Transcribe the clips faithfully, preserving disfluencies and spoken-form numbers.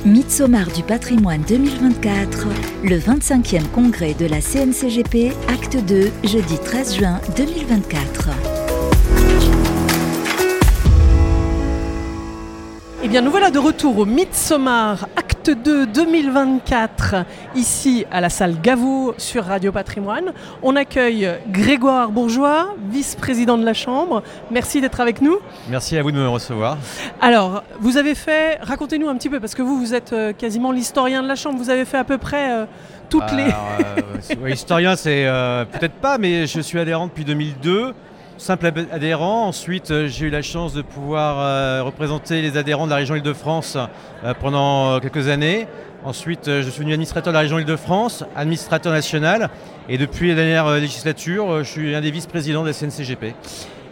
Midsommar du patrimoine deux mille vingt-quatre, le vingt-cinquième congrès de la C N C G P, acte deux, jeudi treize juin deux mille vingt-quatre. Eh bien, nous voilà de retour au Midsommar, acte deux deux mille vingt-quatre, ici à la salle Gaveau sur Radio Patrimoine. On accueille Grégoire Bourgeois, vice-président de la Chambre. Merci d'être avec nous. Merci à vous de me recevoir. Alors, vous avez fait, racontez-nous un petit peu, parce que vous, vous êtes quasiment l'historien de la Chambre. Vous avez fait à peu près euh, toutes Alors, les... euh, ouais, historien, c'est euh, peut-être pas, mais je suis adhérent depuis deux mille deux. Simple adhérent. Ensuite, euh, j'ai eu la chance de pouvoir euh, représenter les adhérents de la région Île-de-France euh, pendant euh, quelques années. Ensuite, euh, je suis devenu administrateur de la région Île-de-France, administrateur national. Et depuis la dernière euh, législature, euh, je suis un des vice-présidents de la C N C G P.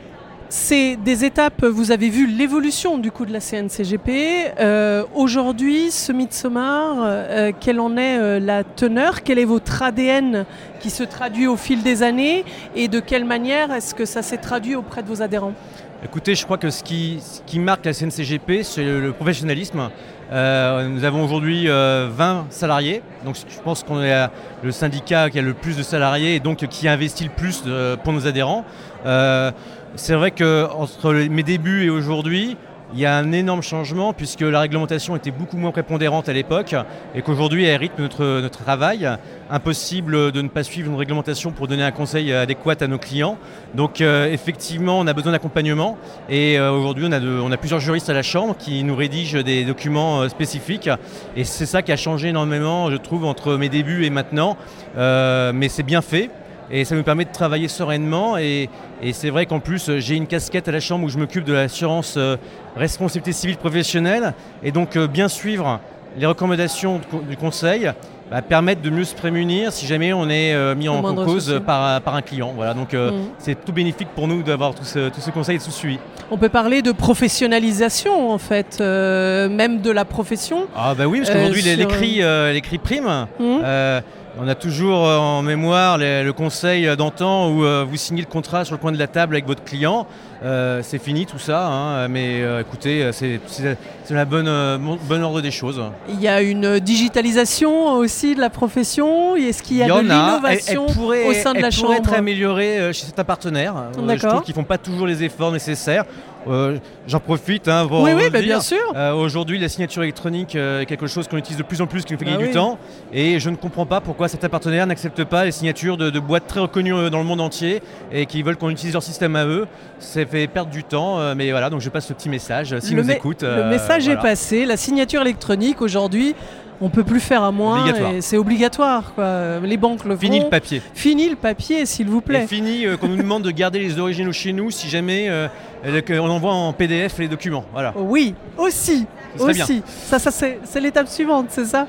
C'est des étapes, vous avez vu l'évolution du coup de la C N C G P. Euh, aujourd'hui, ce Midsommar, euh, quelle en est euh, la teneur? Quel est votre A D N qui se traduit au fil des années? Et de quelle manière est-ce que ça s'est traduit auprès de vos adhérents? Écoutez, je crois que ce qui, ce qui marque la C N C G P, c'est le, le professionnalisme. Euh, nous avons aujourd'hui euh, vingt salariés, donc je pense qu'on est le syndicat qui a le plus de salariés et donc qui investit le plus de, pour nos adhérents. Euh, c'est vrai qu'entre mes débuts et aujourd'hui, il y a un énorme changement puisque la réglementation était beaucoup moins prépondérante à l'époque et qu'aujourd'hui elle rythme notre, notre travail. Impossible de ne pas suivre une réglementation pour donner un conseil adéquat à nos clients. Donc euh, effectivement on a besoin d'accompagnement et euh, aujourd'hui on a, de, on a plusieurs juristes à la Chambre qui nous rédigent des documents euh, spécifiques et c'est ça qui a changé énormément je trouve entre mes débuts et maintenant. Euh, mais c'est bien fait. Et ça me permet de travailler sereinement et, et c'est vrai qu'en plus j'ai une casquette à la Chambre où je m'occupe de l'assurance euh, responsabilité civile professionnelle et donc euh, bien suivre les recommandations du Conseil bah, permettre de mieux se prémunir si jamais on est euh, mis en cause par, par un client. Voilà, donc euh, mmh. c'est tout bénéfique pour nous d'avoir tout ce, tout ce conseil et tout ce suivi. On peut parler de professionnalisation en fait, euh, même de la profession. Ah bah oui, parce qu'aujourd'hui euh, sur... l'écrit, euh, l'écrit prime. Mmh. Euh, On a toujours en mémoire les, le conseil d'antan où euh, vous signez le contrat sur le coin de la table avec votre client. Euh, c'est fini tout ça, hein, mais euh, écoutez, c'est, c'est, c'est la bonne, euh, bon ordre des choses. Il y a une digitalisation aussi de la profession. Est-ce qu'il y a Il y de l'innovation elle, elle pourrait, au sein de elle la Chambre? Elle pourrait être améliorée chez certains partenaires. Euh, je trouve qu'ils ne font pas toujours les efforts nécessaires. Euh, j'en profite hein, pour oui, vous oui, le bah dire. Bien sûr. Euh, aujourd'hui, la signature électronique euh, est quelque chose qu'on utilise de plus en plus, qui nous fait gagner ah, du oui. temps. Et je ne comprends pas pourquoi certains partenaires n'acceptent pas les signatures de, de boîtes très reconnues dans le monde entier et qui veulent qu'on utilise leur système à eux. Ça fait perdre du temps. Euh, mais voilà, donc je passe ce petit message. S'ils nous écoutent. Le message euh, est voilà. passé. La signature électronique aujourd'hui. On ne peut plus faire à moins, et c'est obligatoire. Quoi. Les banques le font. Fini le papier. Fini le papier, s'il vous plaît. Et fini euh, qu'on nous demande de garder les originaux chez nous si jamais euh, on envoie en P D F les documents. Voilà. Oui, aussi. aussi. Bien. Ça, ça c'est, c'est l'étape suivante, c'est ça?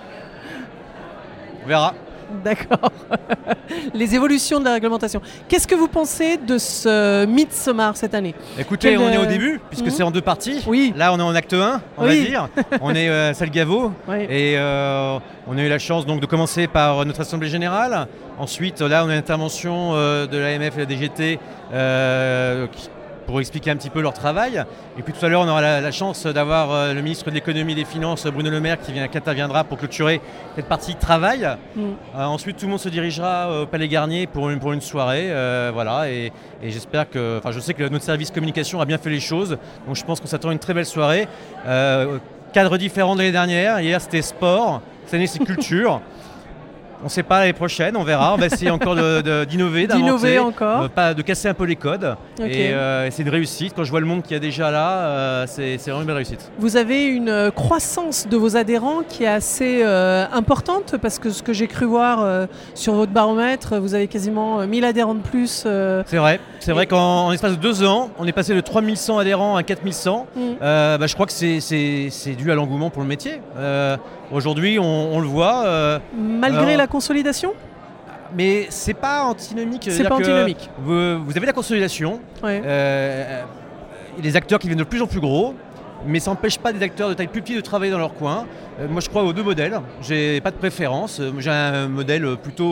On verra. D'accord. Les évolutions de la réglementation. Qu'est-ce que vous pensez de ce Midsommar cette année? Écoutez, Quel on est au début, puisque mmh. c'est en deux parties. Oui. Là, on est en acte un, on oui. va dire. On est euh, à salle Gaveau. Oui. Et euh, on a eu la chance donc, de commencer par notre Assemblée Générale. Ensuite, là, on a l'intervention euh, de l'A M F et la D G T euh, qui, pour expliquer un petit peu leur travail. Et puis tout à l'heure, on aura la, la chance d'avoir euh, le ministre de l'économie et des finances, Bruno Le Maire, qui, vient, qui interviendra pour clôturer cette partie travail. Mm. Euh, ensuite, tout le monde se dirigera au Palais Garnier pour une, pour une soirée. Euh, voilà, et, et j'espère que, enfin, je sais que notre service communication a bien fait les choses. Donc je pense qu'on s'attend à une très belle soirée. Euh, cadre différent de l'année dernière. Hier, c'était sport. Cette année, c'est culture. On ne sait pas l'année prochaine, on verra. On va essayer encore de, de, d'innover, d'innover encore. Euh, pas, de casser un peu les codes. Okay. Et euh, c'est une réussite. Quand je vois le monde qu'il y a déjà là, euh, c'est, c'est vraiment une belle réussite. Vous avez une croissance de vos adhérents qui est assez euh, importante parce que ce que j'ai cru voir euh, sur votre baromètre, vous avez quasiment mille adhérents de plus. Euh, c'est vrai. C'est et... vrai qu'en en espace de deux ans, on est passé de trois mille cent adhérents à quatre mille cent. Mm. Euh, bah, je crois que c'est, c'est, c'est dû à l'engouement pour le métier. Euh, aujourd'hui, on, on le voit. Euh, Malgré euh, la consolidation ? Mais c'est pas antinomique. C'est pas antinomique. Vous, vous avez la consolidation, ouais. euh, les acteurs qui viennent de plus en plus gros, mais ça n'empêche pas des acteurs de taille plus petite de travailler dans leur coin. Euh, moi, je crois aux deux modèles. J'ai pas de préférence. J'ai un modèle plutôt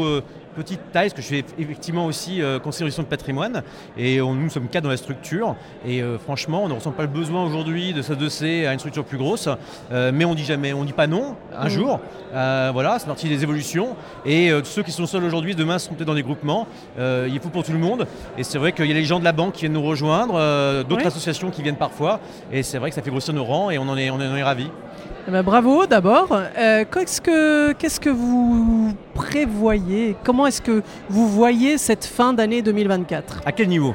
petite taille, parce que je fais effectivement aussi euh, conseiller en gestion de patrimoine, et on, nous sommes quatre dans la structure, et euh, franchement, on ne ressent pas le besoin aujourd'hui de s'adosser à une structure plus grosse, euh, mais on dit jamais, on dit pas non, un mmh. jour, euh, voilà, c'est partie des évolutions, et euh, ceux qui sont seuls aujourd'hui, demain seront peut-être dans des groupements, euh, il faut pour tout le monde, et c'est vrai qu'il y a les gens de la banque qui viennent nous rejoindre, euh, d'autres oui. associations qui viennent parfois, et c'est vrai que ça fait grossir nos rangs, et on en est, on en est ravis. Eh ben, bravo d'abord. Euh, qu'est-ce que, qu'est-ce que vous prévoyez? Comment est-ce que vous voyez cette fin d'année deux mille vingt-quatre? À quel niveau?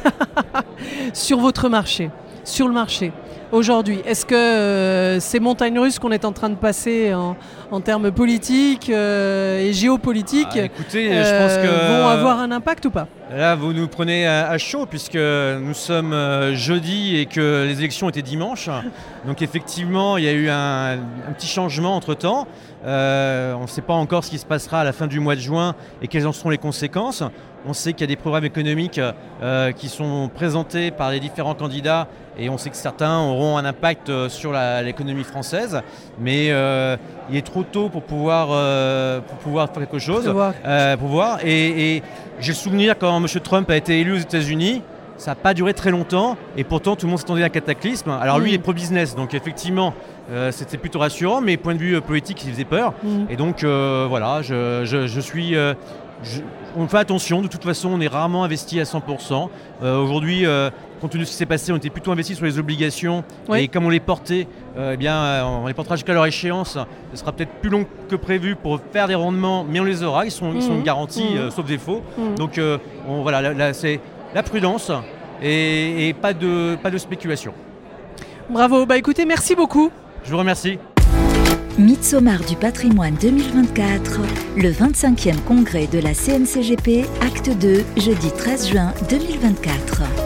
Sur votre marché, sur le marché. Aujourd'hui, est-ce que euh, ces montagnes russes qu'on est en train de passer en, en termes politiques euh, et géopolitiques ah, écoutez, euh, je pense que vont avoir un impact ou pas? Là, vous nous prenez à, à chaud puisque nous sommes euh, jeudi et que les élections étaient dimanche. Donc effectivement, il y a eu un, un petit changement entre-temps. Euh, on ne sait pas encore ce qui se passera à la fin du mois de juin et quelles en seront les conséquences. On sait qu'il y a des programmes économiques euh, qui sont présentés par les différents candidats et on sait que certains auront un impact euh, sur la, l'économie française. Mais euh, il est trop tôt pour pouvoir, euh, pour pouvoir faire quelque chose. Pour voir. Euh, pour voir. Et, et j'ai le souvenir quand M. Trump a été élu aux États-Unis, ça n'a pas duré très longtemps et pourtant tout le monde s'attendait à un cataclysme. Alors lui, mmh. il est pro-business, donc effectivement, euh, c'était plutôt rassurant, mais point de vue euh, politique, il faisait peur. Mmh. Et donc euh, voilà, je, je, je suis... Euh, je, on fait attention, de toute façon, on est rarement investi à cent pour cent. Euh, aujourd'hui, euh, compte tenu de ce qui s'est passé, on était plutôt investi sur les obligations. Oui. Et comme on les portait, euh, eh bien, on les portera jusqu'à leur échéance. Ce sera peut-être plus long que prévu pour faire des rendements, mais on les aura, ils sont, mmh. ils sont garantis, mmh. euh, sauf défaut. Mmh. Donc euh, on, voilà, là, là, c'est la prudence et, et pas, de, pas de spéculation. Bravo, bah écoutez, merci beaucoup. Je vous remercie. Midsommar du patrimoine deux mille vingt-quatre, le vingt-cinquième congrès de la C N C G P, acte deux, jeudi treize juin deux mille vingt-quatre.